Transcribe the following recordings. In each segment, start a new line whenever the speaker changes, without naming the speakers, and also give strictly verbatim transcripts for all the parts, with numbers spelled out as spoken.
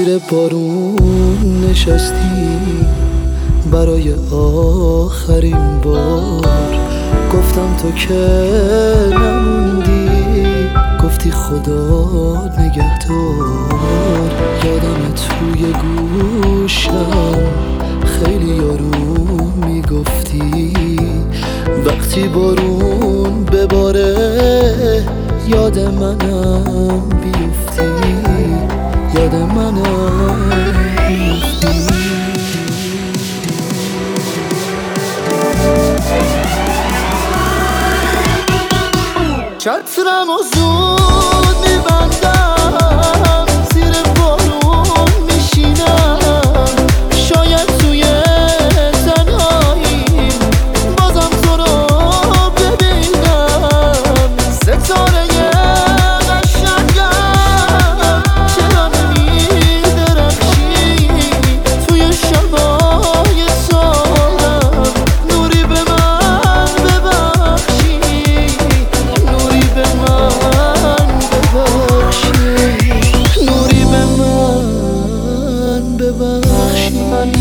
زیر بارون نشستی برای آخرین بار. گفتم تو که نموندی، گفتی خدا نگهدار. یادم توی گوشم خیلی یارو میگفتی وقتی بارون بباره یاد منم بیفتی، یاد منم بیفتی. چترم و زود میبندم، زیر بارون میشینم. شاید توی تنهایی بازم تو رو ببینم. ستاره قشنگم چرا نمیدرخشی توی شبای سالم؟ نوری به من ببخشی، نوری به من ببخشی، نوری به من ببخشی.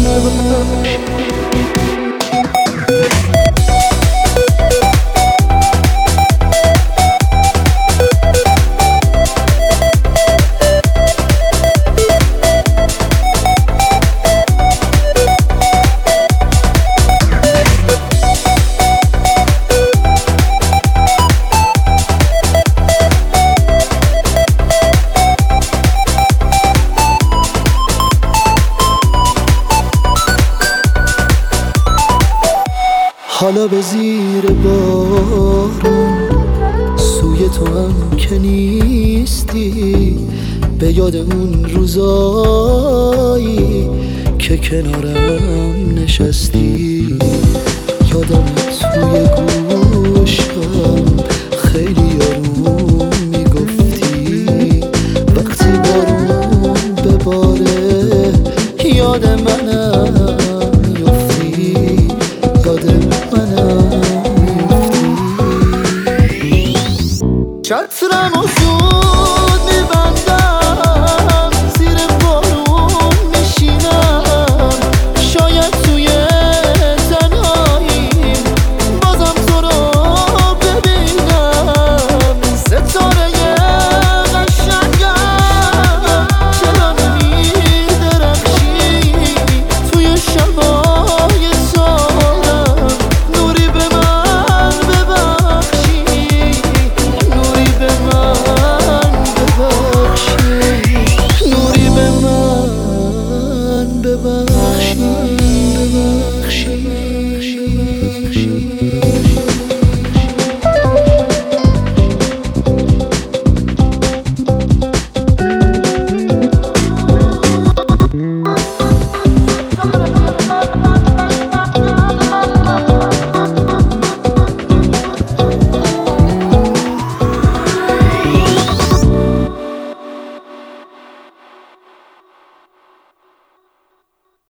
حالا به زیر بارون سوی تو هم که نیستی، به یاد اون روزایی که کنارم نشستی. یادم توی گوشم